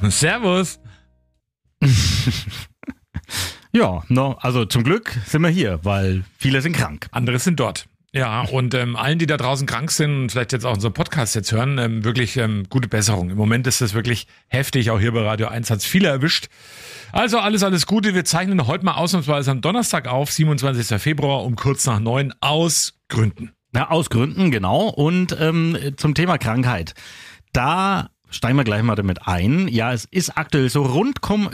Servus. Ja, also zum Glück sind wir hier, weil viele sind krank. Andere sind dort. Ja, und allen, die da draußen krank sind und vielleicht jetzt auch unseren Podcast jetzt hören, wirklich gute Besserung. Im Moment ist das wirklich heftig, auch hier bei Radio 1 hat es viele erwischt. Also alles Gute. Wir zeichnen heute mal ausnahmsweise am Donnerstag auf, 27. Februar um kurz nach 9 aus Gründen. Ja, aus Gründen, genau. Und zum Thema Krankheit, da steigen wir gleich mal damit ein. Ja, es ist aktuell so, rund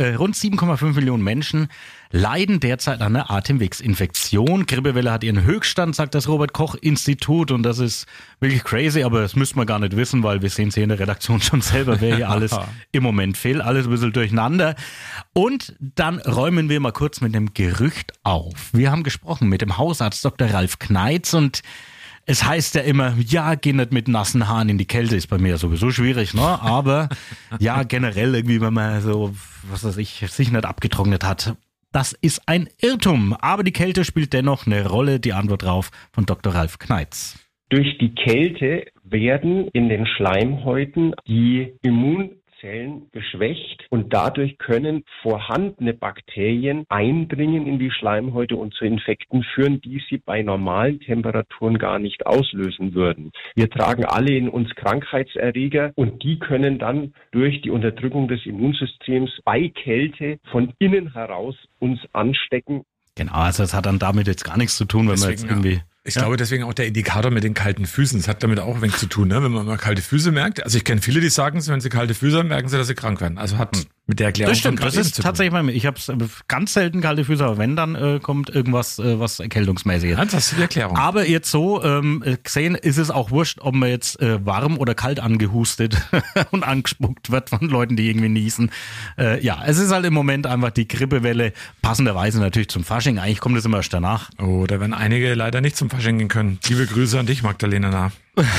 7,5 Millionen Menschen leiden derzeit an einer Atemwegsinfektion. Grippewelle hat ihren Höchststand, sagt das Robert-Koch-Institut. Und das ist wirklich crazy, aber das müsste man gar nicht wissen, weil wir sehen es hier in der Redaktion schon selber, wer hier alles im Moment fehlt. Alles ein bisschen durcheinander. Und dann räumen wir mal kurz mit dem Gerücht auf. Wir haben gesprochen mit dem Hausarzt Dr. Ralf Kneitz und es heißt ja immer, ja, geh nicht mit nassen Haaren in die Kälte, ist bei mir ja sowieso schwierig, ne? Aber ja, generell irgendwie, wenn man so, was weiß ich, sich nicht abgetrocknet hat, das ist ein Irrtum. Aber die Kälte spielt dennoch eine Rolle, die Antwort drauf von Dr. Ralf Kneitz. Durch die Kälte werden in den Schleimhäuten die Immunzellen geschwächt und dadurch können vorhandene Bakterien eindringen in die Schleimhäute und zu Infekten führen, die sie bei normalen Temperaturen gar nicht auslösen würden. Wir tragen alle in uns Krankheitserreger und die können dann durch die Unterdrückung des Immunsystems bei Kälte von innen heraus uns anstecken. Genau, also das hat dann damit jetzt gar nichts zu tun, wenn deswegen, man jetzt irgendwie... Ich glaube, deswegen auch der Indikator mit den kalten Füßen. Das hat damit auch ein wenig zu tun, ne? Wenn man mal kalte Füße merkt. Also ich kenne viele, die sagen, wenn sie kalte Füße haben, merken sie, dass sie krank werden. Also hat mit der Erklärung. Das stimmt, das ist tatsächlich bei mir. Ich habe ganz selten kalte Füße, aber wenn, dann kommt irgendwas was Erkältungsmäßiges. Das ist die Erklärung. Aber jetzt so gesehen ist es auch wurscht, ob man jetzt warm oder kalt angehustet und angespuckt wird von Leuten, die irgendwie niesen. Ja, es ist halt im Moment einfach die Grippewelle, passenderweise natürlich zum Fasching. Eigentlich kommt es immer erst danach. Oh, da werden einige leider nicht zum Fasching gehen können. Liebe Grüße an dich, Magdalena.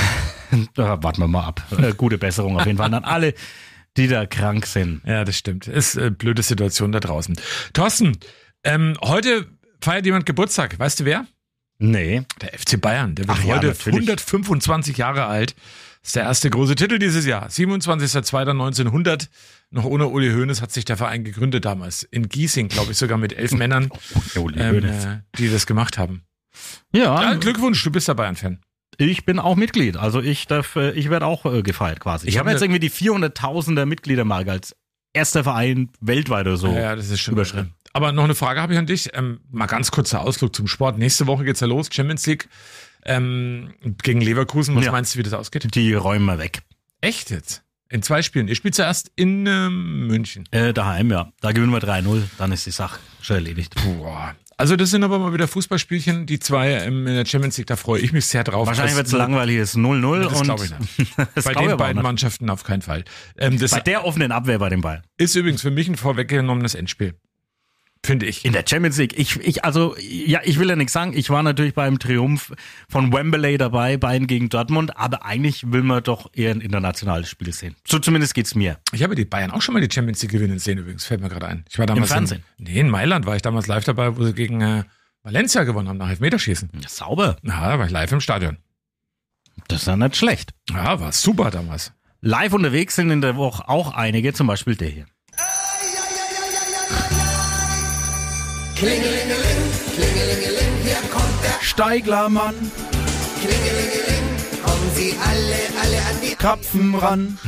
Warten wir mal ab. Gute Besserung auf jeden Fall an alle, die da krank sind. Ja, das stimmt. Ist eine blöde Situation da draußen. Thorsten, heute feiert jemand Geburtstag. Weißt du wer? Nee. Der FC Bayern. Der wird heute 125 Jahre alt. Das ist der erste große Titel dieses Jahr. 27.02.1900. Noch ohne Uli Hoeneß hat sich der Verein gegründet damals. In Giesing, glaube ich, sogar mit 11 Männern, die das gemacht haben. Ja, Glückwunsch, du bist der Bayern-Fan. Ich bin auch Mitglied, also ich werde auch gefeiert quasi. Ich habe jetzt irgendwie die 400.000er Mitgliedermarke als erster Verein weltweit oder so. Ja, das ist schon überschritten. Aber noch eine Frage habe ich an dich. Mal ganz kurzer Ausflug zum Sport. Nächste Woche geht's ja los, Champions League gegen Leverkusen. Was meinst du, wie das ausgeht? Die räumen wir weg. Echt jetzt? In 2 Spielen. Ihr spielt zuerst in München. Daheim, ja. Da gewinnen wir 3-0, dann ist die Sache schon erledigt. Boah. Also das sind aber mal wieder Fußballspielchen, die 2 in der Champions League, da freue ich mich sehr drauf. Wahrscheinlich wird es langweilig, ist 0-0. Das glaube ich nicht. Bei den beiden Mannschaften auf keinen Fall. Bei der offenen Abwehr bei den Bayern. Ist übrigens für mich ein vorweggenommenes Endspiel. Finde ich. In der Champions League. Ich will ja nichts sagen. Ich war natürlich beim Triumph von Wembley dabei, Bayern gegen Dortmund. Aber eigentlich will man doch eher ein internationales Spiel sehen. So zumindest geht's mir. Ich habe die Bayern auch schon mal die Champions League gewinnen sehen übrigens. Fällt mir gerade ein. Ich war damals im Fernsehen? In Mailand war ich damals live dabei, wo sie gegen Valencia gewonnen haben nach Elfmeterschießen. Ja, sauber. Ja, da war ich live im Stadion. Das ist ja nicht schlecht. Ja, war super damals. Live unterwegs sind in der Woche auch einige, zum Beispiel der hier. Klingelingeling, klingelingeling, hier kommt der Steiglermann. Klingelingeling, kommen Sie alle an die Krapfen ran.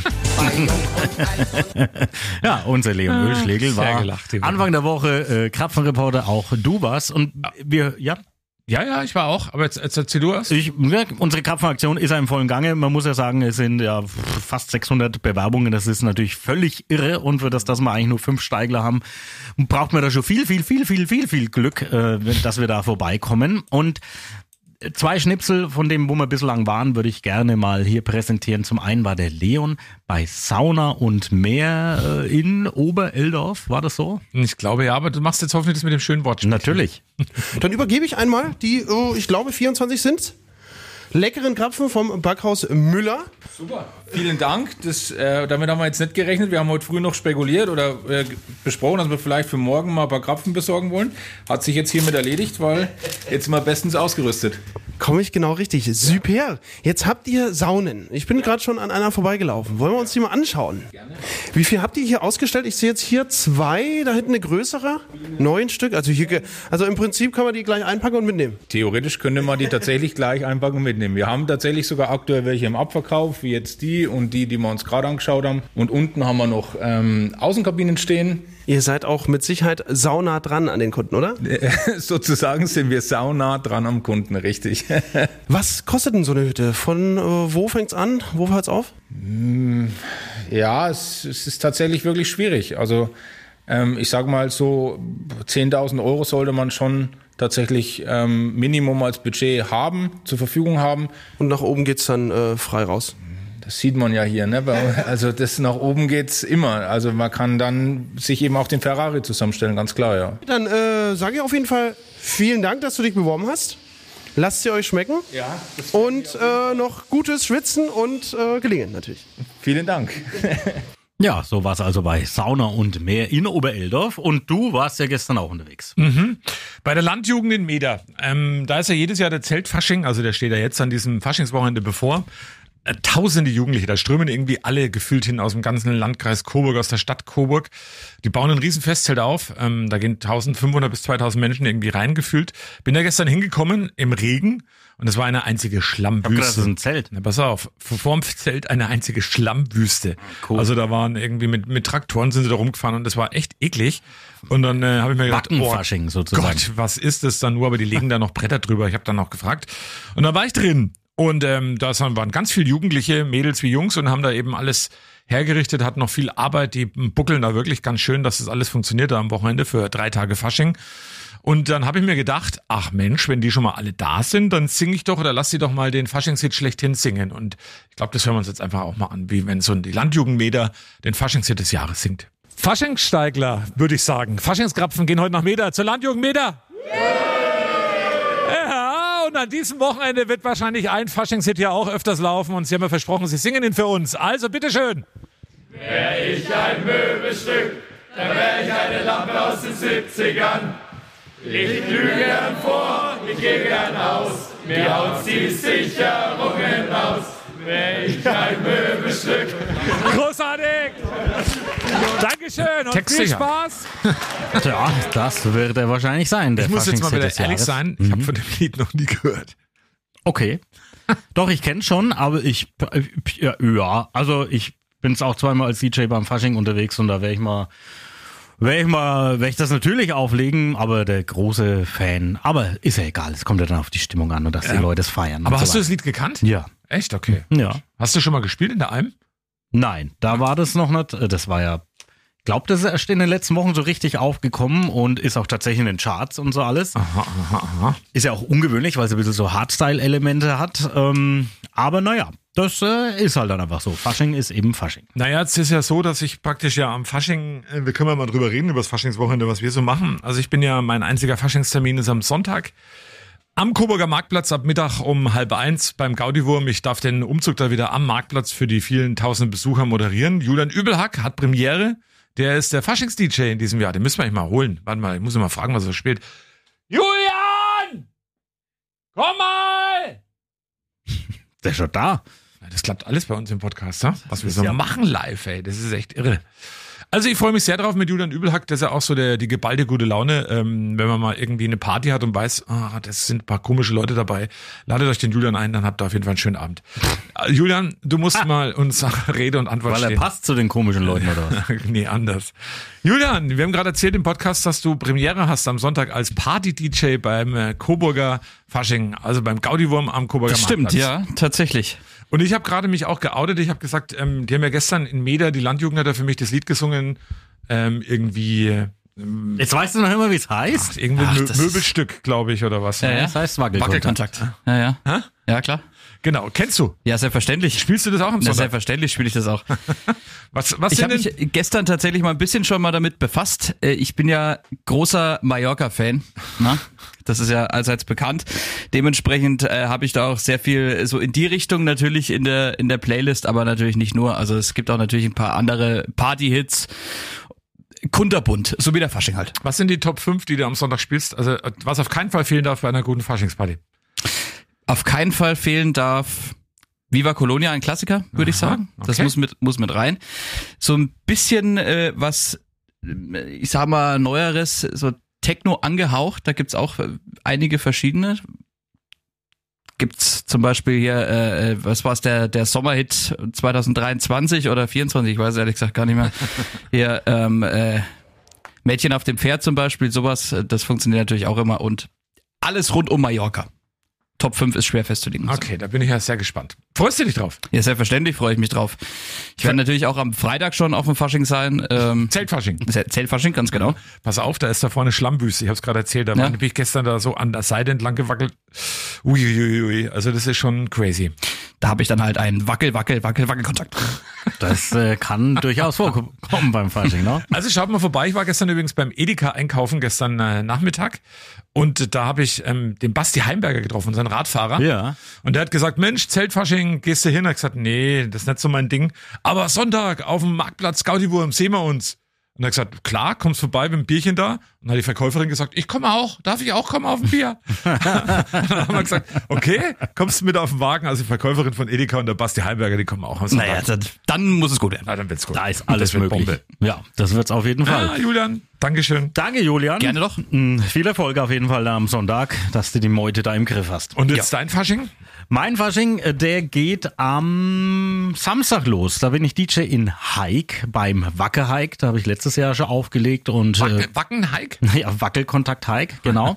Ja, unser Leon Ölschlegel war Anfang der Woche Krapfenreporter, auch du warst. Und wir, Ja, ich war auch, aber jetzt erzähl du was. Unsere Krapfenaktion ist ja im vollen Gange. Man muss ja sagen, es sind ja fast 600 Bewerbungen. Das ist natürlich völlig irre. Und für das, dass wir eigentlich nur 5 Steigler haben, braucht man da schon viel Glück, dass wir da vorbeikommen. Und 2 Schnipsel von dem, wo wir bislang waren, würde ich gerne mal hier präsentieren. Zum einen war der Leon bei Sauna und Meer in Obereldorf. War das so? Ich glaube ja, aber du machst jetzt hoffentlich das mit dem schönen Wortspiel. Natürlich. Dann übergebe ich einmal die, ich glaube 24 sind's. Leckeren Krapfen vom Backhaus Müller. Super, vielen Dank. Damit haben wir jetzt nicht gerechnet. Wir haben heute früh noch spekuliert oder besprochen, dass wir vielleicht für morgen mal ein paar Krapfen besorgen wollen. Hat sich jetzt hiermit erledigt, weil jetzt sind wir bestens ausgerüstet. Komme ich genau richtig. Super. Jetzt habt ihr Saunen. Ich bin gerade schon an einer vorbeigelaufen. Wollen wir uns die mal anschauen? Gerne. Wie viel habt ihr hier ausgestellt? Ich sehe jetzt hier 2, da hinten eine größere. 9 Stück. Also im Prinzip kann man die gleich einpacken und mitnehmen. Theoretisch könnte man die tatsächlich gleich einpacken und mitnehmen. Wir haben tatsächlich sogar aktuell welche im Abverkauf, wie jetzt die und die wir uns gerade angeschaut haben. Und unten haben wir noch Außenkabinen stehen. Ihr seid auch mit Sicherheit saunah dran an den Kunden, oder? Sozusagen sind wir saunah dran am Kunden, richtig. Was kostet denn so eine Hütte? Von wo fängt's an? Wo hört's auf? Ja, es ist tatsächlich wirklich schwierig. Also ich sag mal so 10.000 Euro sollte man schon tatsächlich Minimum als Budget haben, zur Verfügung haben. Und nach oben geht's dann frei raus? Das sieht man ja hier, ne? Also das nach oben geht's immer. Also man kann dann sich eben auch den Ferrari zusammenstellen, ganz klar, ja. Dann sage ich auf jeden Fall vielen Dank, dass du dich beworben hast. Lasst sie euch schmecken. Ja. Und noch gutes Schwitzen und Gelingen natürlich. Vielen Dank. Ja, so war es also bei Sauna und Meer in Obereldorf. Und du warst ja gestern auch unterwegs. Bei der Landjugend in Meeder. Da ist ja jedes Jahr der Zeltfasching, also der steht ja jetzt an diesem Faschingswochenende bevor. Tausende Jugendliche, da strömen irgendwie alle gefühlt hin aus dem ganzen Landkreis Coburg, aus der Stadt Coburg. Die bauen ein riesen Festzelt auf. Da gehen 1500 bis 2000 Menschen irgendwie reingefühlt. Bin da gestern hingekommen im Regen und es war eine einzige Schlammwüste. Das ist ein Zelt. Na, pass auf, vorm Zelt eine einzige Schlammwüste. Cool. Also da waren irgendwie mit Traktoren sind sie da rumgefahren und das war echt eklig. Und dann habe ich mir gedacht, Backenfasching sozusagen. Gott, was ist das dann nur? Aber die legen da noch Bretter drüber. Ich habe dann noch gefragt. Und da war ich drin. Und da waren ganz viele Jugendliche, Mädels wie Jungs, und haben da eben alles hergerichtet, hatten noch viel Arbeit, die buckeln da wirklich ganz schön, dass das alles funktioniert da am Wochenende für 3 Tage Fasching. Und dann habe ich mir gedacht, ach Mensch, wenn die schon mal alle da sind, dann singe ich doch oder lass sie doch mal den Faschingshit schlechthin singen. Und ich glaube, das hören wir uns jetzt einfach auch mal an, wie wenn so die Landjugendmeter den Faschingshit des Jahres singt. Faschingssteigler, würde ich sagen. Faschingskrapfen gehen heute nach Meeder zur Landjugendmeter. Und an diesem Wochenende wird wahrscheinlich ein Faschingshit hier auch öfters laufen und Sie haben mir versprochen, Sie singen ihn für uns. Also bitteschön. Wär ich ein Möbelstück, dann wär ich eine Lampe aus den 70ern. Ich glühe gern vor, ich gehe gern aus, mir haut's die Sicherungen raus. Wär ich ein Möbelstück. Großartig! Dankeschön und viel Spaß! Ja, das wird er wahrscheinlich sein, der Ich muss jetzt mal wieder Faschingshit des ehrlich Jahres. sein, ich habe von dem Lied noch nie gehört. Okay. Doch, ich kenne schon, aber ich bin es auch zweimal als DJ beim Fasching unterwegs und da werde ich das natürlich auflegen, aber der große Fan, aber ist ja egal, es kommt ja dann auf die Stimmung an und dass die Leute es feiern. Aber und hast so du das Lied gekannt? Ja. Echt? Okay. Ja. Hast du schon mal gespielt in der Alm? Nein, da war das noch nicht, das war ja, das ist erst in den letzten Wochen so richtig aufgekommen und ist auch tatsächlich in den Charts und so alles. Aha. Ist ja auch ungewöhnlich, weil es ein bisschen so Hardstyle-Elemente hat, aber naja. Das ist halt dann einfach so. Fasching ist eben Fasching. Naja, es ist ja so, dass ich praktisch ja am Fasching, wir können ja mal drüber reden, über das Faschingswochenende, was wir so machen. Also ich bin ja, mein einziger Faschingstermin ist am Sonntag am Coburger Marktplatz ab Mittag um 12:30 beim Gaudiwurm. Ich darf den Umzug da wieder am Marktplatz für die vielen tausend Besucher moderieren. Julian Übelhack hat Premiere. Der ist der Faschings-DJ in diesem Jahr. Den müssen wir eigentlich mal holen. Warte mal, ich muss ihn mal fragen, was er spielt. Julian! Komm mal! Der ist schon da. Das klappt alles bei uns im Podcast, ne? Was wir so machen live, ey. Das ist echt irre. Also ich freue mich sehr drauf mit Julian Übelhack. Das ist ja auch so die geballte gute Laune, wenn man mal irgendwie eine Party hat und weiß, das sind ein paar komische Leute dabei. Ladet euch den Julian ein, dann habt ihr auf jeden Fall einen schönen Abend. Julian, du musst mal uns Rede und Antwort stehen. Weil er passt zu den komischen Leuten, oder was? Nee, anders. Julian, wir haben gerade erzählt im Podcast, dass du Premiere hast am Sonntag als Party-DJ beim Coburger Fasching, also beim Gaudiwurm am Coburger Das stimmt, Marktplatz. ja, tatsächlich. Und ich habe gerade mich auch geoutet. Ich habe gesagt, die haben ja gestern in Meeder, die Landjugend hat ja für mich das Lied gesungen, irgendwie... Jetzt weißt du noch immer, wie es heißt? irgendwie das Möbelstück, glaube ich, oder was. Ja, ja. Das heißt Wackelkontakt. Ja. Hä? Ja, klar. Genau, kennst du? Ja, selbstverständlich. Spielst du das auch am Ja, Sonntag? selbstverständlich spiele ich das auch. Was Ich sind habe denn... mich gestern tatsächlich mal ein bisschen schon mal damit befasst. Ich bin ja großer Mallorca-Fan. Na? Das ist ja allseits bekannt. Dementsprechend habe ich da auch sehr viel so in die Richtung natürlich in der Playlist, aber natürlich nicht nur. Also es gibt auch natürlich ein paar andere Party-Hits. Kunterbunt, so wie der Fasching halt. Was sind die Top 5, die du am Sonntag spielst? Also was auf keinen Fall fehlen darf bei einer guten Faschingsparty? Auf keinen Fall fehlen darf Viva Colonia, ein Klassiker, würde ich sagen. Das okay. muss mit rein. So ein bisschen was, ich sag mal, Neueres, so Techno angehaucht. Da gibt's auch einige verschiedene. Gibt's zum Beispiel hier, was war's, der Sommerhit 2023 oder 24, ich weiß ehrlich gesagt gar nicht mehr. Hier, Mädchen auf dem Pferd zum Beispiel, sowas, das funktioniert natürlich auch immer und alles rund um Mallorca. Top 5 ist schwer festzulegen. Okay, da bin ich ja sehr gespannt. Freust du dich drauf? Ja, selbstverständlich freue ich mich drauf. Ich werde natürlich auch am Freitag schon auf dem Fasching sein. Zeltfasching. Zeltfasching, ganz genau. Pass auf, da ist da vorne Schlammwüste. Ich habe es gerade erzählt. Da bin ich gestern da so an der Seite entlang gewackelt. Uiuiui. Also das ist schon crazy. Da habe ich dann halt einen Wackelkontakt. Das kann durchaus vorkommen beim Fasching, ne? Also schaut mal vorbei. Ich war gestern übrigens beim Edeka einkaufen, gestern Nachmittag. Und da habe ich den Basti Heimberger getroffen, unseren Radfahrer. Ja. Und der hat gesagt, Mensch, Zeltfasching, gehst du hin? Er hat gesagt, nee, das ist nicht so mein Ding. Aber Sonntag auf dem Marktplatz Gaudi-Wurm sehen wir uns. Und er hat gesagt, klar, kommst vorbei mit einem Bierchen da. Und dann hat die Verkäuferin gesagt, ich komme auch, darf ich auch kommen auf ein Bier? Und dann haben wir gesagt, okay, kommst du mit auf den Wagen? Also die Verkäuferin von Edeka und der Basti Heimberger, die kommen auch. Naja, dann muss es gut werden. Na, dann wird's gut. Da ist alles möglich. Bombe. Ja, das wird's auf jeden Fall. Ah, Julian, Dankeschön. Danke, Julian. Gerne doch. Viel Erfolg auf jeden Fall da am Sonntag, dass du die Meute da im Griff hast. Und jetzt dein Fasching? Mein Fasching, der geht am Samstag los. Da bin ich DJ in Haik beim Wacke-Hike. Da habe ich letztes Jahr schon aufgelegt. Und Wacken-Hike? Ja, Wackelkontakt-Hike, genau.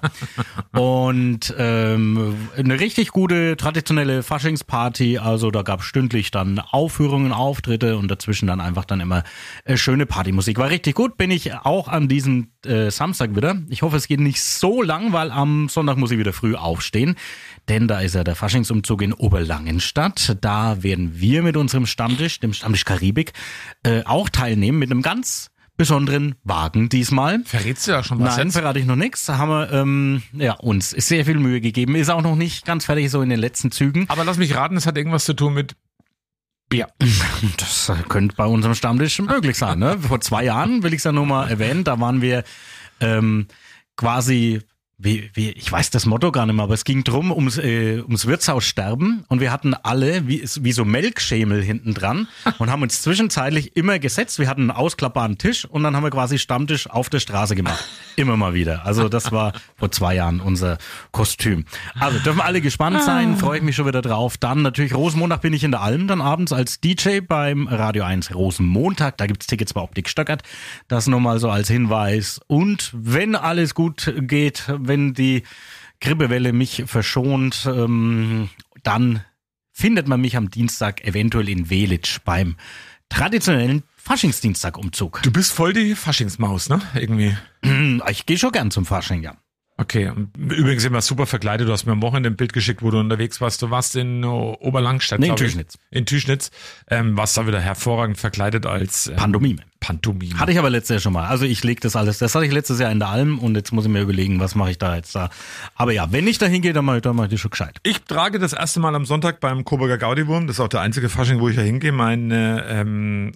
Und eine richtig gute traditionelle Faschingsparty. Also da gab es stündlich dann Aufführungen, Auftritte und dazwischen dann einfach dann immer schöne Partymusik. War richtig gut. Bin ich auch an diesem Samstag wieder. Ich hoffe, es geht nicht so lang, weil am Sonntag muss ich wieder früh aufstehen. Denn da ist ja der Faschingsumzug in Oberlangenstadt. Da werden wir mit unserem Stammtisch, dem Stammtisch Karibik, auch teilnehmen mit einem ganz besonderen Wagen diesmal. Verrätst du ja schon was? Nein, jetzt? verrate ich noch nichts. Da haben wir uns sehr viel Mühe gegeben. Ist auch noch nicht ganz fertig, so in den letzten Zügen. Aber lass mich raten, es hat irgendwas zu tun mit Bier. Das könnte bei unserem Stammtisch möglich sein. Ne? Vor 2 Jahren, will ich es ja nur mal erwähnen, da waren wir quasi... ich weiß das Motto gar nicht mehr, aber es ging drum ums Wirtshaus sterben und wir hatten alle wie so Melkschemel hinten dran und haben uns zwischenzeitlich immer gesetzt. Wir hatten einen ausklappbaren Tisch und dann haben wir quasi Stammtisch auf der Straße gemacht. Immer mal wieder. Also das war vor 2 Jahren unser Kostüm. Also dürfen alle gespannt sein, freue ich mich schon wieder drauf. Dann natürlich Rosenmontag bin ich in der Alm, dann abends als DJ beim Radio 1 Rosenmontag. Da gibt's Tickets bei Optik Stöckert. Das nur mal so als Hinweis. Und wenn alles gut geht, wenn die Grippewelle mich verschont, dann findet man mich am Dienstag eventuell in Welitsch beim traditionellen Faschingsdienstagumzug. Du bist voll die Faschingsmaus, ne? Irgendwie. Ich gehe schon gern zum Fasching, ja. Okay, und übrigens immer super verkleidet. Du hast mir am Wochenende ein Bild geschickt, wo du unterwegs warst. Du warst in Oberlangstadt, Nee, in Tüschnitz. In Tüschnitz. Warst da wieder hervorragend verkleidet als Pantomime. Pantomime. Hatte ich aber letztes Jahr schon mal. Also ich lege das alles. Das hatte ich letztes Jahr in der Alm und jetzt muss ich mir überlegen, was mache ich da jetzt da. Aber ja, wenn ich da hingehe, dann mach ich das schon gescheit. Ich trage das erste Mal am Sonntag beim Coburger Gaudi-Wurm, das ist auch der einzige Fasching, wo ich da hingehe, mein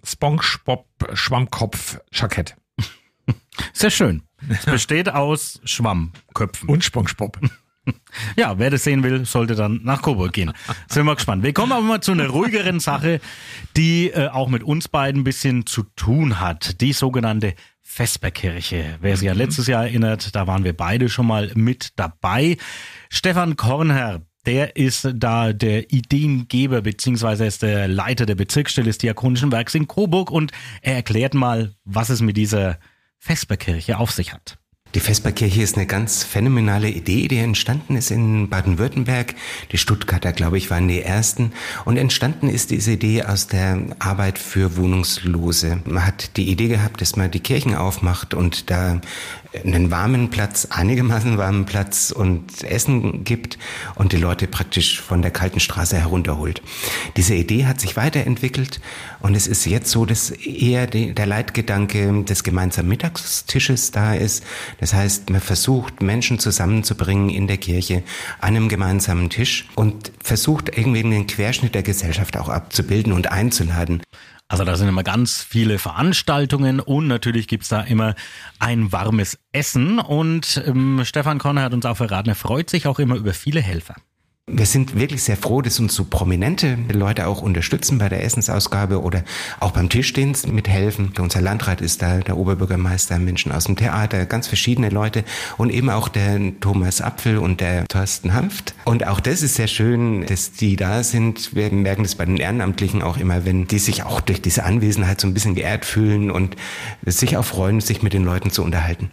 SpongeBob-Schwammkopf-Jackett. Sehr schön. Es besteht aus Schwammköpfen. Und SpongeBob. Ja, wer das sehen will, sollte dann nach Coburg gehen. Sind wir gespannt. Wir kommen aber mal zu einer ruhigeren Sache, die auch mit uns beiden ein bisschen zu tun hat. Die sogenannte Vesperkirche. Wer sich an letztes Jahr erinnert, da waren wir beide schon mal mit dabei. Stefan Kornherr, der ist da der Ideengeber beziehungsweise ist der Leiter der Bezirksstelle des Diakonischen Werks in Coburg und er erklärt mal, was es mit dieser Vesperkirche auf sich hat. Die Vesperkirche ist eine ganz phänomenale Idee, die entstanden ist in Baden-Württemberg. Die Stuttgarter, glaube ich, waren die ersten. Und entstanden ist diese Idee aus der Arbeit für Wohnungslose. Man hat die Idee gehabt, dass man die Kirchen aufmacht und da einen warmen Platz, einigermaßen warmen Platz und Essen gibt und die Leute praktisch von der kalten Straße herunterholt. Diese Idee hat sich weiterentwickelt und es ist jetzt so, dass eher der Leitgedanke des gemeinsamen Mittagstisches da ist. Das heißt, man versucht, Menschen zusammenzubringen in der Kirche an einem gemeinsamen Tisch und versucht irgendwie den Querschnitt der Gesellschaft auch abzubilden und einzuladen. Also da sind immer ganz viele Veranstaltungen und natürlich gibt's da immer ein warmes Essen und Stefan Kornherr hat uns auch verraten, er freut sich auch immer über viele Helfer. Wir sind wirklich sehr froh, dass uns so prominente Leute auch unterstützen bei der Essensausgabe oder auch beim Tischdienst mithelfen. Unser Landrat ist da, der Oberbürgermeister, Menschen aus dem Theater, ganz verschiedene Leute und eben auch der Thomas Apfel und der Thorsten Hanft. Und auch das ist sehr schön, dass die da sind. Wir merken das bei den Ehrenamtlichen auch immer, wenn die sich auch durch diese Anwesenheit so ein bisschen geehrt fühlen und sich auch freuen, sich mit den Leuten zu unterhalten.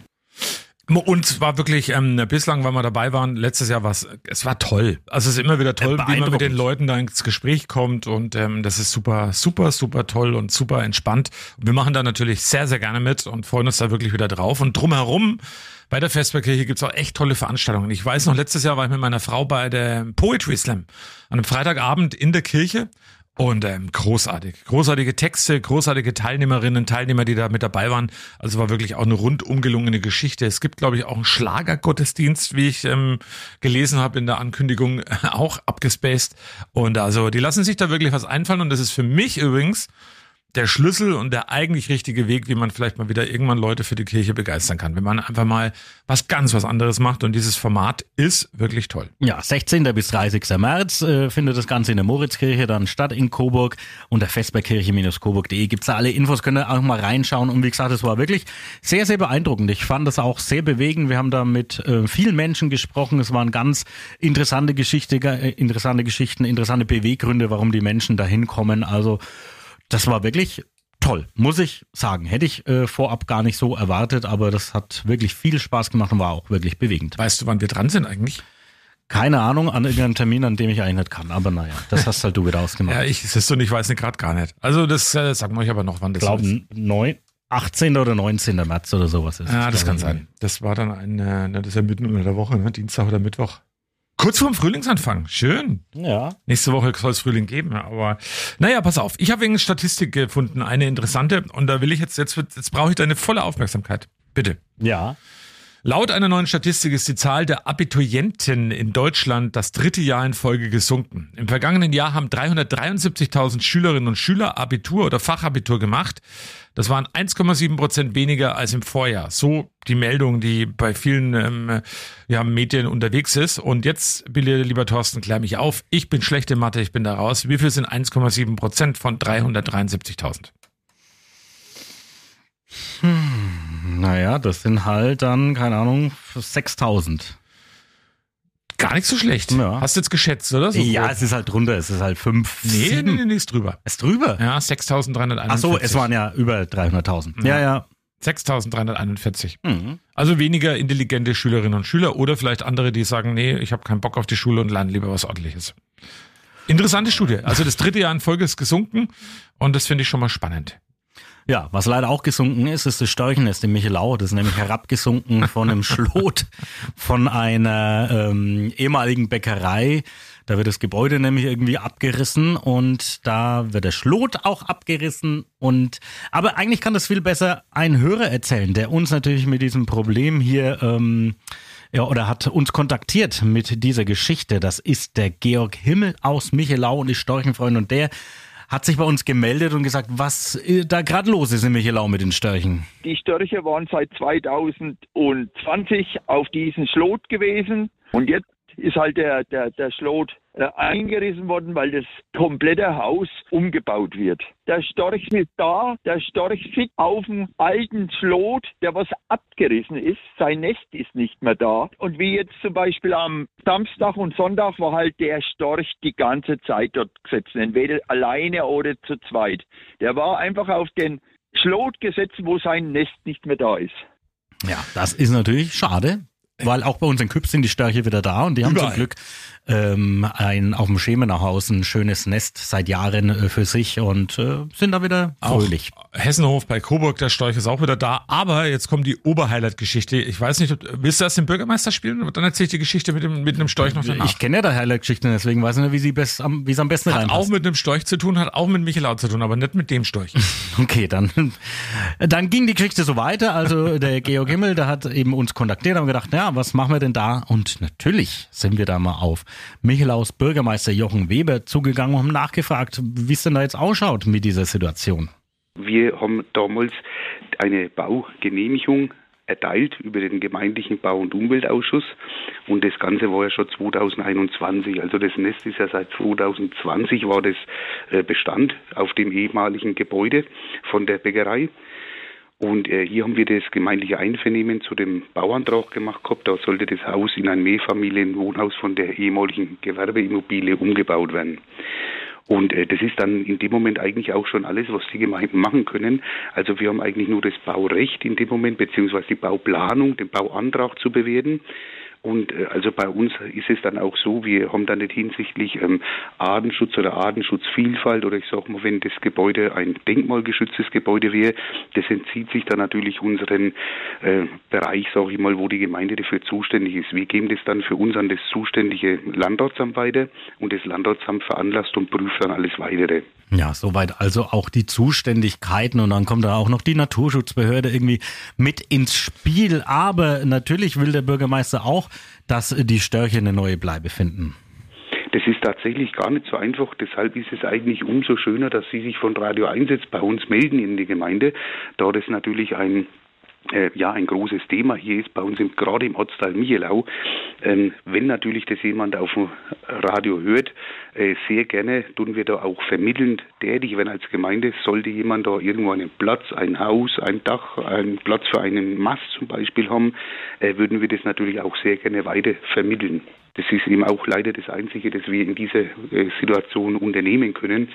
Und es war wirklich, bislang, weil wir dabei waren, letztes Jahr es war toll. Also es ist immer wieder toll, wie man mit den Leuten da ins Gespräch kommt und das ist super, super, super toll und super entspannt. Wir machen da natürlich sehr, sehr gerne mit und freuen uns da wirklich wieder drauf. Und drumherum bei der Vesperkirche gibt's auch echt tolle Veranstaltungen. Ich weiß noch, letztes Jahr war ich mit meiner Frau bei der Poetry Slam an einem Freitagabend in der Kirche. Und großartige Texte, großartige Teilnehmerinnen, Teilnehmer, die da mit dabei waren. Also war wirklich auch eine rundum gelungene Geschichte. Es gibt, glaube ich, auch einen Schlagergottesdienst, wie ich gelesen habe in der Ankündigung, auch abgespaced. Und also die lassen sich da wirklich was einfallen. Und das ist für mich übrigens der Schlüssel und der eigentlich richtige Weg, wie man vielleicht mal wieder irgendwann Leute für die Kirche begeistern kann. Wenn man einfach mal was anderes macht und dieses Format ist wirklich toll. Ja, 16. bis 30. März findet das Ganze in der Moritzkirche dann statt in Coburg. Unter vesperkirche-coburg.de gibt's da alle Infos, könnt ihr auch mal reinschauen. Und wie gesagt, es war wirklich sehr, sehr beeindruckend. Ich fand das auch sehr bewegend. Wir haben da mit vielen Menschen gesprochen. Es waren ganz interessante Geschichten, interessante Beweggründe, warum die Menschen da hinkommen. Also das war wirklich toll, muss ich sagen. Hätte ich vorab gar nicht so erwartet, aber das hat wirklich viel Spaß gemacht und war auch wirklich bewegend. Weißt du, wann wir dran sind eigentlich? Keine Ahnung, an irgendeinem Termin, an dem ich eigentlich nicht kann. Aber naja, das hast halt du wieder ausgemacht. Ja, ich weiß nicht gerade gar nicht. Also das sagen wir euch aber noch, wann das ist. Ich glaube, 18. oder 19. März oder sowas ist. Ja, das kann sein. Das war dann das ist ja mitten unter der Woche, ne? Dienstag oder Mittwoch. Kurz vorm Frühlingsanfang. Schön. Ja. Nächste Woche soll es Frühling geben, aber naja, pass auf. Ich habe eine Statistik gefunden, eine interessante, und da will ich jetzt brauche ich deine volle Aufmerksamkeit. Bitte. Ja. Laut einer neuen Statistik ist die Zahl der Abiturienten in Deutschland das 3. Jahr in Folge gesunken. Im vergangenen Jahr haben 373.000 Schülerinnen und Schüler Abitur oder Fachabitur gemacht. Das waren 1,7% weniger als im Vorjahr. So die Meldung, die bei vielen Medien unterwegs ist. Und jetzt, lieber Thorsten, klär mich auf. Ich bin schlecht in Mathe, ich bin da raus. Wie viel sind 1,7% von 373.000? Naja, das sind halt dann, keine Ahnung, 6.000. Gar nicht so schlecht. Ja. Hast du jetzt geschätzt, oder? So ja, grob. Es ist halt drunter, es ist halt 5, Nee, 7. ist drüber. Ist drüber? Ja, 6.341. Ach so, es waren ja über 300.000. Ja. 6.341. Also weniger intelligente Schülerinnen und Schüler oder vielleicht andere, die sagen, nee, ich habe keinen Bock auf die Schule und lerne lieber was Ordentliches. Interessante Studie. Also das 3. Jahr in Folge ist gesunken und das finde ich schon mal spannend. Ja, was leider auch gesunken ist das Storchennest in Michelau. Das ist nämlich herabgesunken von einem Schlot von einer ehemaligen Bäckerei. Da wird das Gebäude nämlich irgendwie abgerissen und da wird der Schlot auch abgerissen. Aber eigentlich kann das viel besser ein Hörer erzählen, der uns natürlich mit diesem Problem hier oder hat uns kontaktiert mit dieser Geschichte. Das ist der Georg Himmel aus Michelau und ist Storchenfreund und der hat sich bei uns gemeldet und gesagt, was da gerade los ist in Michelau mit den Störchen. Die Störche waren seit 2020 auf diesen Schlot gewesen und jetzt ist halt der Schlot eingerissen worden, weil das komplette Haus umgebaut wird. Der Storch ist da, der Storch sitzt auf dem alten Schlot, der was abgerissen ist. Sein Nest ist nicht mehr da. Und wie jetzt zum Beispiel am Samstag und Sonntag war halt der Storch die ganze Zeit dort gesetzt, entweder alleine oder zu zweit. Der war einfach auf den Schlot gesetzt, wo sein Nest nicht mehr da ist. Ja, das ist natürlich schade. Weil auch bei uns in Küpp sind die Störche wieder da und die haben zum Glück auf dem Schemenauhaus ein schönes Nest seit Jahren für sich und sind da wieder fröhlich. Auch Hessenhof bei Coburg, der Storch ist auch wieder da, aber jetzt kommt die Oberhighlight-Geschichte. Ich weiß nicht, willst du das den Bürgermeister spielen? Und dann erzähle ich die Geschichte mit dem Storch noch danach. Ich kenne ja die Highlight-Geschichte, deswegen weiß ich nicht, wie es am besten reinpasst. Hat auch mit einem Storch zu tun, hat auch mit Michelau zu tun, aber nicht mit dem Storch. Okay, dann ging die Geschichte so weiter. Also der Georg Himmel, der hat eben uns kontaktiert, haben gedacht, ja, was machen wir denn da? Und natürlich sind wir da mal auf Michelaus Bürgermeister Jochen Weber zugegangen und haben nachgefragt, wie es denn da jetzt ausschaut mit dieser Situation. Wir haben damals eine Baugenehmigung erteilt über den gemeindlichen Bau- und Umweltausschuss. Und das Ganze war ja schon 2021. Also das Nest ist ja seit 2020 war das Bestand auf dem ehemaligen Gebäude von der Bäckerei. Und hier haben wir das gemeindliche Einvernehmen zu dem Bauantrag gemacht gehabt. Da sollte das Haus in ein Mehrfamilienwohnhaus von der ehemaligen Gewerbeimmobilie umgebaut werden. Und das ist dann in dem Moment eigentlich auch schon alles, was die Gemeinden machen können. Also wir haben eigentlich nur das Baurecht in dem Moment, beziehungsweise die Bauplanung, den Bauantrag zu bewerten. Und also bei uns ist es dann auch so, wir haben dann nicht hinsichtlich Artenschutz oder Artenschutzvielfalt oder ich sag mal, wenn das Gebäude ein denkmalgeschütztes Gebäude wäre, das entzieht sich dann natürlich unseren Bereich, sage ich mal, wo die Gemeinde dafür zuständig ist. Wir geben das dann für uns an das zuständige Landratsamt weiter und das Landratsamt veranlasst und prüft dann alles Weitere. Ja, soweit also auch die Zuständigkeiten und dann kommt da auch noch die Naturschutzbehörde irgendwie mit ins Spiel. Aber natürlich will der Bürgermeister auch, dass die Störche eine neue Bleibe finden. Das ist tatsächlich gar nicht so einfach. Deshalb ist es eigentlich umso schöner, dass Sie sich von Radio 1 jetzt bei uns melden in die Gemeinde, da das natürlich ein großes Thema hier ist bei uns, gerade im Ortsteil Michelau. Wenn natürlich das jemand auf dem Radio hört, sehr gerne tun wir da auch vermittelnd tätig, wenn als Gemeinde sollte jemand da irgendwo einen Platz, ein Haus, ein Dach, einen Platz für einen Mast zum Beispiel haben, würden wir das natürlich auch sehr gerne weiter vermitteln. Das ist eben auch leider das Einzige, das wir in dieser Situation unternehmen können.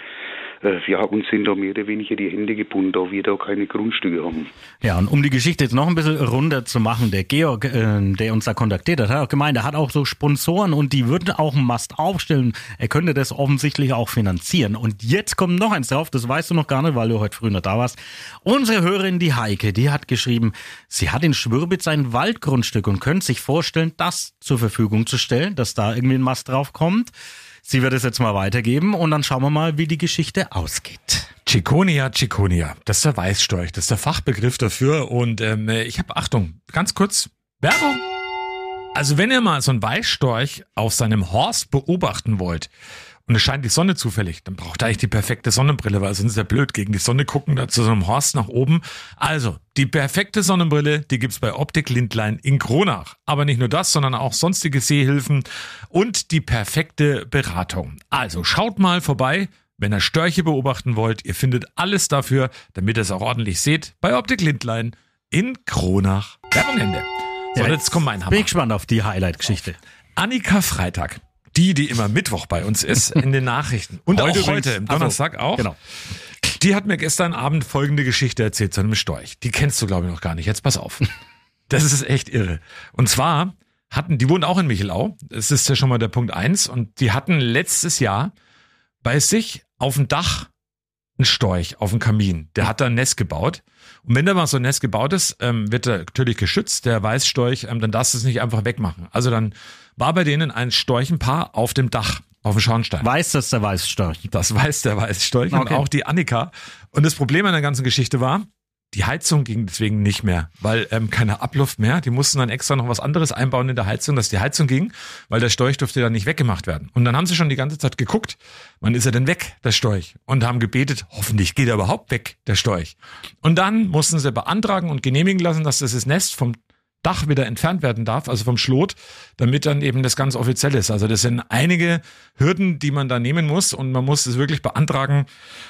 Und sind da mehr oder weniger die Hände gebunden, da wir da keine Grundstücke haben. Ja, und um die Geschichte jetzt noch ein bisschen runder zu machen, der Georg, der uns da kontaktiert hat auch gemeint, er hat auch so Sponsoren und die würden auch einen Mast aufstellen. Er könnte das offensichtlich auch finanzieren. Und jetzt kommt noch eins drauf, das weißt du noch gar nicht, weil du heute früh noch da warst. Unsere Hörerin, die Heike, die hat geschrieben, sie hat in Schwürbitz ein Waldgrundstück und könnte sich vorstellen, das zur Verfügung zu stellen, dass da irgendwie ein Mast drauf kommt. Sie wird es jetzt mal weitergeben und dann schauen wir mal, wie die Geschichte ausgeht. Ciconia, das ist der Weißstorch, das ist der Fachbegriff dafür und ich habe, Achtung, ganz kurz, Werbung. Also wenn ihr mal so einen Weißstorch auf seinem Horst beobachten wollt und es scheint die Sonne zufällig, dann braucht ihr eigentlich die perfekte Sonnenbrille, weil sonst ist ja blöd, gegen die Sonne gucken, da zu so einem Horst nach oben. Also, die perfekte Sonnenbrille, die gibt's bei Optik Lindlein in Kronach. Aber nicht nur das, sondern auch sonstige Sehhilfen und die perfekte Beratung. Also, schaut mal vorbei, wenn ihr Störche beobachten wollt. Ihr findet alles dafür, damit ihr es auch ordentlich seht, bei Optik Lindlein in Kronach. Werbung Ende. So, jetzt kommt mein Hammer. Bin ich gespannt auf die Highlight-Geschichte. Annika Freitag. Die immer Mittwoch bei uns ist, in den Nachrichten. Und heute auch heute, im Donnerstag auch. Genau. Die hat mir gestern Abend folgende Geschichte erzählt zu einem Storch. Die kennst du, glaube ich, noch gar nicht. Jetzt pass auf. Das ist echt irre. Und zwar die wohnen auch in Michelau. Das ist ja schon mal der Punkt 1. Und die hatten letztes Jahr bei sich auf dem Dach einen Storch auf dem Kamin. Der hat da ein Nest gebaut. Und wenn da mal so ein Nest gebaut ist, wird er natürlich geschützt, der Weißstorch, dann darfst du es nicht einfach wegmachen. Also dann war bei denen ein Storchenpaar auf dem Dach, auf dem Schornstein. Weiß das der Weißstorch? Das weiß der Weißstorch und auch die Annika. Und das Problem an der ganzen Geschichte war, die Heizung ging deswegen nicht mehr, weil keine Abluft mehr. Die mussten dann extra noch was anderes einbauen in der Heizung, dass die Heizung ging, weil der Storch durfte dann nicht weggemacht werden. Und dann haben sie schon die ganze Zeit geguckt, wann ist er denn weg, der Storch? Und haben gebetet, hoffentlich geht er überhaupt weg, der Storch. Und dann mussten sie beantragen und genehmigen lassen, dass das Nest vom Dach wieder entfernt werden darf, also vom Schlot, damit dann eben das ganz offiziell ist. Also das sind einige Hürden, die man da nehmen muss und man muss es wirklich beantragen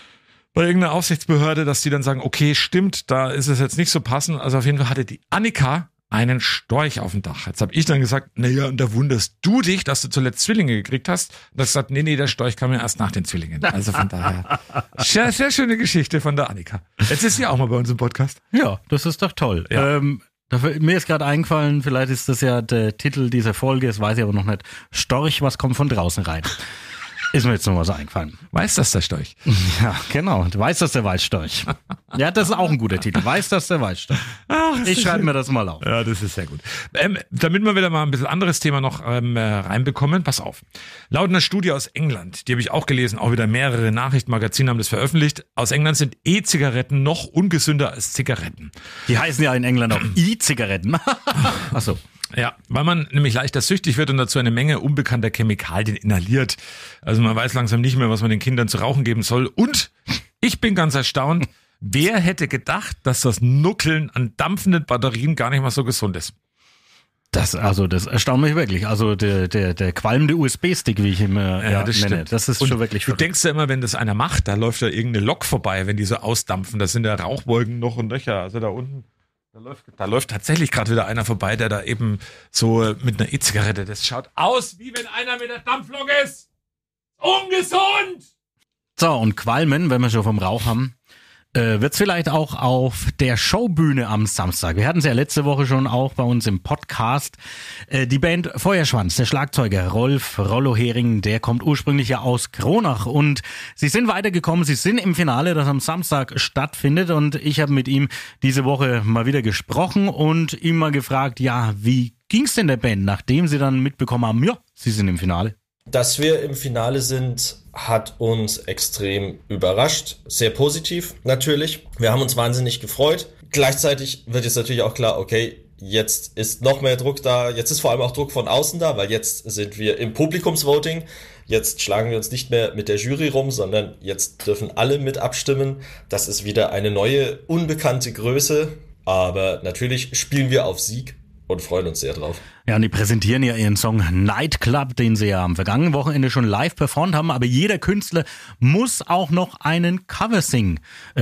bei irgendeiner Aufsichtsbehörde, dass die dann sagen, okay, stimmt, da ist es jetzt nicht so passend. Also auf jeden Fall hatte die Annika einen Storch auf dem Dach. Jetzt habe ich dann gesagt, naja, und da wunderst du dich, dass du zuletzt Zwillinge gekriegt hast. Und das gesagt, nee, der Storch kam ja erst nach den Zwillingen. Also von daher, sehr, sehr schöne Geschichte von der Annika. Jetzt ist sie auch mal bei uns im Podcast. Ja, das ist doch toll. Ja. Mir ist gerade eingefallen, vielleicht ist das ja der Titel dieser Folge, das weiß ich aber noch nicht. Storch, was kommt von draußen rein? Ist mir jetzt noch mal so eingefallen. Weiß das der Storch? Ja, genau. Weiß das der Weißstorch. Ja, das ist auch ein guter Titel. Weiß das der Weißstorch. Ich schreibe mir das mal auf. Ja, das ist sehr gut. Damit wir wieder mal ein bisschen anderes Thema noch reinbekommen, pass auf. Laut einer Studie aus England, die habe ich auch gelesen, auch wieder mehrere Nachrichtenmagazine haben das veröffentlicht, aus England sind E-Zigaretten noch ungesünder als Zigaretten. Die heißen ja in England auch E-Zigaretten. Ach so. Ja, weil man nämlich leichter süchtig wird und dazu eine Menge unbekannter Chemikalien inhaliert. Also man weiß langsam nicht mehr, was man den Kindern zu rauchen geben soll. Und ich bin ganz erstaunt, Wer hätte gedacht, dass das Nuckeln an dampfenden Batterien gar nicht mal so gesund ist? Das erstaunt mich wirklich. Also der qualmende USB-Stick, wie ich ihn nenne, das ist schon wirklich verrückt. Du denkst ja immer, wenn das einer macht, da läuft da irgendeine Lok vorbei, wenn die so ausdampfen. Das sind ja Rauchwolken noch und nöcher. Also da unten, da läuft tatsächlich gerade wieder einer vorbei, der da eben so mit einer E-Zigarette, das schaut aus, wie wenn einer mit der Dampflok ist. Ungesund! So, und Qualmen, wenn wir schon vom Rauch haben, wird's vielleicht auch auf der Showbühne am Samstag. Wir hatten es ja letzte Woche schon auch bei uns im Podcast. Die Band Feuerschwanz, der Schlagzeuger Rollo Hering, der kommt ursprünglich ja aus Kronach und sie sind weitergekommen, sie sind im Finale, das am Samstag stattfindet und ich habe mit ihm diese Woche mal wieder gesprochen und ihm mal gefragt, ja, wie ging's denn der Band, nachdem sie dann mitbekommen haben, ja, sie sind im Finale? Dass wir im Finale sind, hat uns extrem überrascht. Sehr positiv natürlich. Wir haben uns wahnsinnig gefreut. Gleichzeitig wird jetzt natürlich auch klar, okay, jetzt ist noch mehr Druck da. Jetzt ist vor allem auch Druck von außen da, weil jetzt sind wir im Publikumsvoting. Jetzt schlagen wir uns nicht mehr mit der Jury rum, sondern jetzt dürfen alle mit abstimmen. Das ist wieder eine neue, unbekannte Größe. Aber natürlich spielen wir auf Sieg und freuen uns sehr drauf. Ja, und die präsentieren ja ihren Song Nightclub, den sie ja am vergangenen Wochenende schon live performt haben, aber jeder Künstler muss auch noch einen Coversong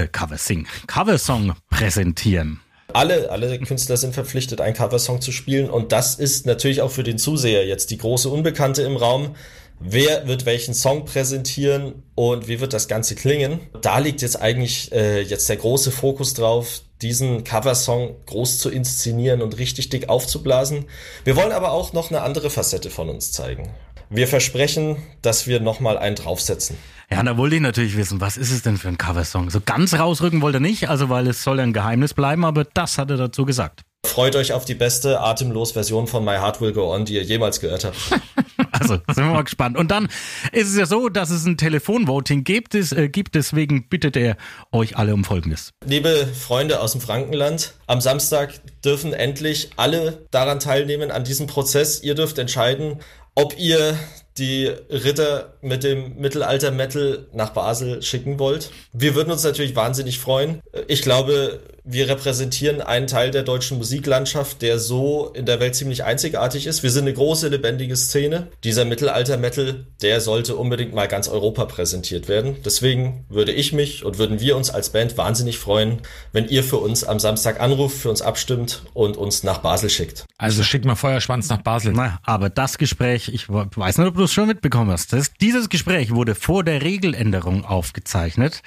präsentieren. Alle Künstler sind verpflichtet, einen Coversong zu spielen und das ist natürlich auch für den Zuseher jetzt die große Unbekannte im Raum. Wer wird welchen Song präsentieren und wie wird das Ganze klingen? Da liegt jetzt eigentlich jetzt der große Fokus drauf, diesen Coversong groß zu inszenieren und richtig dick aufzublasen. Wir wollen aber auch noch eine andere Facette von uns zeigen. Wir versprechen, dass wir nochmal einen draufsetzen. Ja, und da wollte ich natürlich wissen, was ist es denn für ein Coversong? So ganz rausrücken wollte er nicht, also weil es soll ja ein Geheimnis bleiben, aber das hat er dazu gesagt. Freut euch auf die beste Atemlos-Version von My Heart Will Go On, die ihr jemals gehört habt. Also, sind wir mal gespannt. Und dann ist es ja so, dass es ein Telefonvoting gibt, deswegen bittet er euch alle um Folgendes. Liebe Freunde aus dem Frankenland, am Samstag dürfen endlich alle daran teilnehmen, an diesem Prozess. Ihr dürft entscheiden, ob ihr die Ritter mit dem Mittelalter-Metal nach Basel schicken wollt. Wir würden uns natürlich wahnsinnig freuen. Ich glaube, wir repräsentieren einen Teil der deutschen Musiklandschaft, der so in der Welt ziemlich einzigartig ist. Wir sind eine große, lebendige Szene. Dieser Mittelalter-Metal, der sollte unbedingt mal ganz Europa präsentiert werden. Deswegen würde ich mich und würden wir uns als Band wahnsinnig freuen, wenn ihr für uns am Samstag anruft, für uns abstimmt und uns nach Basel schickt. Also schickt mal Feuerschwanz nach Basel. Na, aber das Gespräch, ich weiß nicht, ob du es schon mitbekommen hast. Dieses Gespräch wurde vor der Regeländerung aufgezeichnet.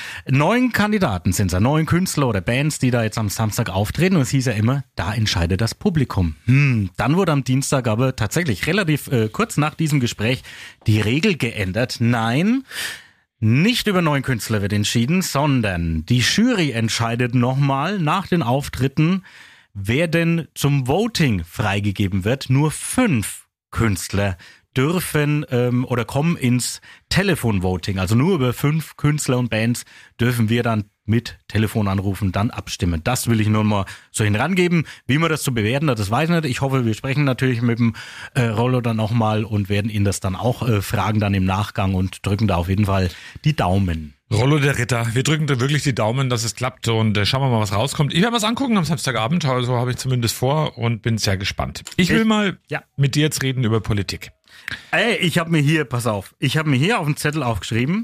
9 Kandidaten sind es, 9 Künstler oder Bands, die da jetzt am Samstag auftreten. Und es hieß ja immer, da entscheidet das Publikum. Dann wurde am Dienstag aber tatsächlich relativ kurz nach diesem Gespräch die Regel geändert. Nein, nicht über 9 Künstler wird entschieden, sondern die Jury entscheidet nochmal nach den Auftritten, wer denn zum Voting freigegeben wird. Nur 5 Künstler dürfen oder kommen ins Telefonvoting. Also nur über 5 Künstler und Bands dürfen wir dann mit Telefonanrufen dann abstimmen. Das will ich nur mal so hinrangeben. Wie man das zu bewerten hat, das weiß ich nicht. Ich hoffe, wir sprechen natürlich mit dem Rollo dann auch mal und werden ihn das dann auch fragen dann im Nachgang und drücken da auf jeden Fall die Daumen. Rollo der Ritter. Wir drücken da wirklich die Daumen, dass es klappt und schauen wir mal, was rauskommt. Ich werde was angucken am Samstagabend, also habe ich zumindest vor und bin sehr gespannt. Ich will mal mit dir jetzt reden über Politik. Ey, ich habe mir hier auf den Zettel aufgeschrieben,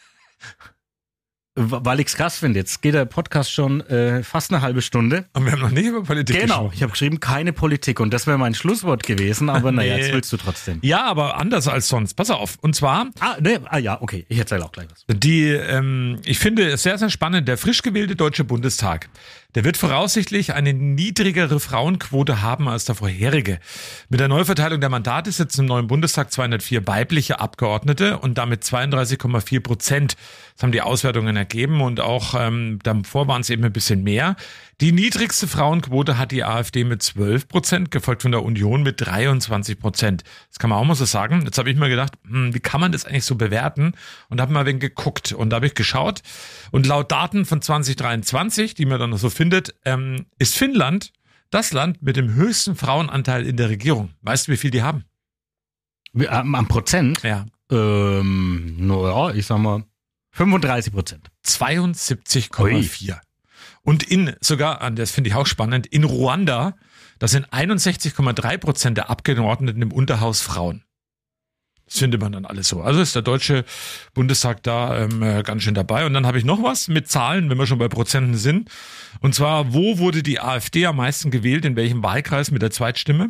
weil ich es krass finde. Jetzt geht der Podcast schon fast eine halbe Stunde. Und wir haben noch nicht über Politik gesprochen. Genau, ich habe geschrieben, keine Politik. Und das wäre mein Schlusswort gewesen, aber naja, jetzt willst du trotzdem. Ja, aber anders als sonst. Pass auf. Und zwar... ja, okay. Ich erzähle auch gleich was. Ich finde es sehr, sehr spannend. Der frisch gewählte Deutsche Bundestag, der wird voraussichtlich eine niedrigere Frauenquote haben als der vorherige. Mit der Neuverteilung der Mandate sitzen im neuen Bundestag 204 weibliche Abgeordnete und damit 32,4%. Das haben die Auswertungen ergeben und auch davor waren es eben ein bisschen mehr. Die niedrigste Frauenquote hat die AfD mit 12%, gefolgt von der Union mit 23%. Das kann man auch mal so sagen. Jetzt habe ich mir gedacht, wie kann man das eigentlich so bewerten? Und habe mal ein wenig geguckt und da habe ich geschaut. Und laut Daten von 2023, die man dann noch so findet, ist Finnland das Land mit dem höchsten Frauenanteil in der Regierung. Weißt du, wie viel die haben? Am Prozent? Ja. Ich sag mal 35%. 72,4. Und das finde ich auch spannend, in Ruanda, das sind 61,3% der Abgeordneten im Unterhaus Frauen. Das findet man dann alles so. Also ist der Deutsche Bundestag da ganz schön dabei. Und dann habe ich noch was mit Zahlen, wenn wir schon bei Prozenten sind. Und zwar, wo wurde die AfD am meisten gewählt? In welchem Wahlkreis mit der Zweitstimme?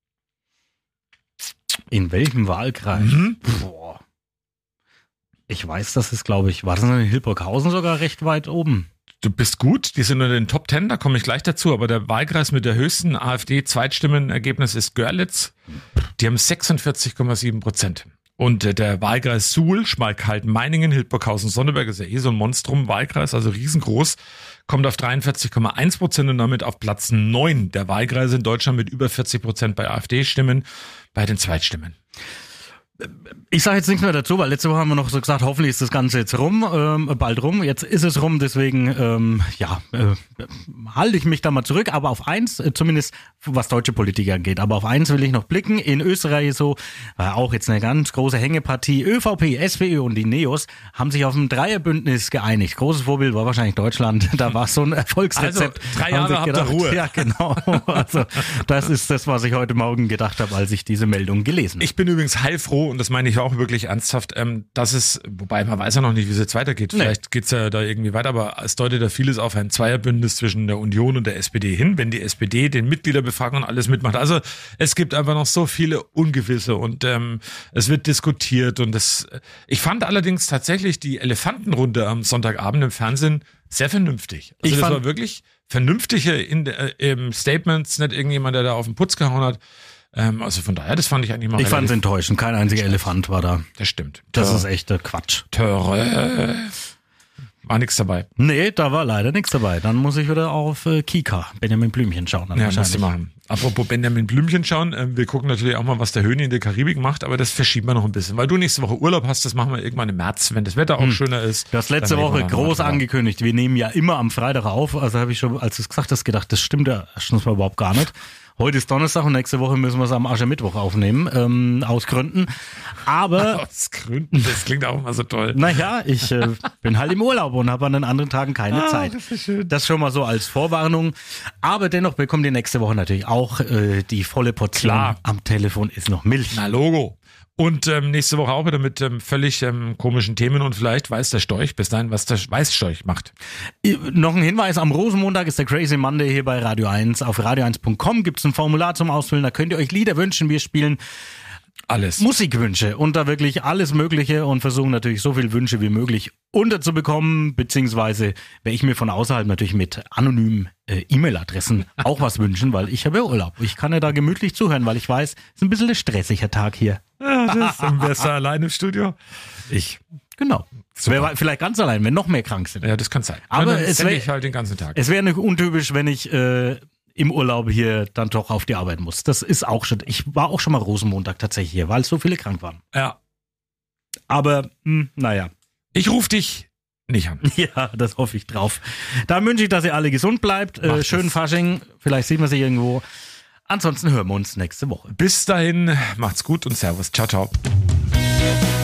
In welchem Wahlkreis? Boah. Ich weiß, das ist, glaube ich, war das in Hildburghausen sogar recht weit oben? Du bist gut, die sind unter den Top 10, da komme ich gleich dazu, aber der Wahlkreis mit der höchsten AfD-Zweitstimmenergebnis ist Görlitz. Die haben 46,7%. Und der Wahlkreis Suhl, Schmalkalden-Meiningen, Hildburghausen, Sonneberg ist ja so ein Monstrum-Wahlkreis, also riesengroß, kommt auf 43,1% und damit auf Platz 9 der Wahlkreise in Deutschland mit über 40% bei AfD-Stimmen, bei den Zweitstimmen. Ich sage jetzt nichts mehr dazu, weil letzte Woche haben wir noch so gesagt, hoffentlich ist das Ganze jetzt bald rum. Jetzt ist es rum, deswegen halte ich mich da mal zurück. Aber auf eins, zumindest was deutsche Politik angeht, aber auf eins will ich noch blicken. In Österreich ist so, auch jetzt eine ganz große Hängepartie. ÖVP, SPÖ und die NEOS haben sich auf ein Dreierbündnis geeinigt. Großes Vorbild war wahrscheinlich Deutschland. Da war so ein Erfolgsrezept. Also 3 Jahre habt ihr Ruhe. Ja, genau. Also das ist das, was ich heute Morgen gedacht habe, als ich diese Meldung gelesen habe. Ich bin übrigens heilfroh, und das meine ich auch wirklich ernsthaft, dass es, wobei man weiß ja noch nicht, wie es jetzt weitergeht. Vielleicht geht's ja da irgendwie weiter, aber es deutet da vieles auf ein Zweierbündnis zwischen der Union und der SPD hin, wenn die SPD den Mitgliederbefragung und alles mitmacht. Also es gibt einfach noch so viele Ungewisse und es wird diskutiert und ich fand allerdings tatsächlich die Elefantenrunde am Sonntagabend im Fernsehen sehr vernünftig. Also das war wirklich vernünftige Statements, nicht irgendjemand, der da auf den Putz gehauen hat. Also von daher, das fand ich eigentlich mal Ich fand es enttäuschend, kein einziger Elefant war da. Das stimmt. Das ist echter Quatsch. War nichts dabei. Nee, da war leider nichts dabei. Dann muss ich wieder auf Kika, Benjamin Blümchen schauen. Ja, musst du machen. Apropos Benjamin Blümchen schauen, wir gucken natürlich auch mal, was der Höhne in der Karibik macht, aber das verschieben wir noch ein bisschen, weil du nächste Woche Urlaub hast, das machen wir irgendwann im März, wenn das Wetter auch schöner ist. Du hast letzte Woche groß angekündigt, wir nehmen ja immer am Freitag auf, also habe ich schon, als du es gesagt hast, gedacht, das stimmt ja erstens mal überhaupt gar nicht. Heute ist Donnerstag und nächste Woche müssen wir es am Aschermittwoch aufnehmen, aus Gründen. Aber aus Gründen, das klingt auch immer so toll. Naja, ich bin halt im Urlaub und habe an den anderen Tagen keine Zeit. Das ist schön. Das schon mal so als Vorwarnung. Aber dennoch bekommt ihr nächste Woche natürlich auch die volle Portion. Klar. Am Telefon ist noch Milch. Na Logo. Und nächste Woche auch wieder mit völlig komischen Themen und vielleicht weiß der Storch bis dahin, was der Weißstorch macht. Noch ein Hinweis, am Rosenmontag ist der Crazy Monday hier bei Radio 1. Auf radio1.com gibt es ein Formular zum Ausfüllen, da könnt ihr euch Lieder wünschen. Wir spielen alles. Musikwünsche und da wirklich alles Mögliche und versuchen natürlich so viele Wünsche wie möglich unterzubekommen, beziehungsweise werde ich mir von außerhalb natürlich mit anonymen E-Mail-Adressen auch was wünschen, weil ich habe ja Urlaub. Ich kann ja da gemütlich zuhören, weil ich weiß, es ist ein bisschen ein stressiger Tag hier. Ja, das ist besser allein im Studio. Genau. Vielleicht ganz allein, wenn noch mehr krank sind. Ja, das kann sein. Aber es wäre halt den ganzen Tag. Es wäre nicht untypisch, wenn ich im Urlaub hier dann doch auf die Arbeit muss. Das ist auch schon, ich war auch schon mal Rosenmontag tatsächlich hier, weil so viele krank waren. Ja. Aber, naja. Ich rufe dich nicht an. Ja, das hoffe ich drauf. Da wünsche ich, dass ihr alle gesund bleibt. Schönen Fasching. Vielleicht sieht man sich irgendwo. Ansonsten hören wir uns nächste Woche. Bis dahin, macht's gut und Servus. Ciao, ciao.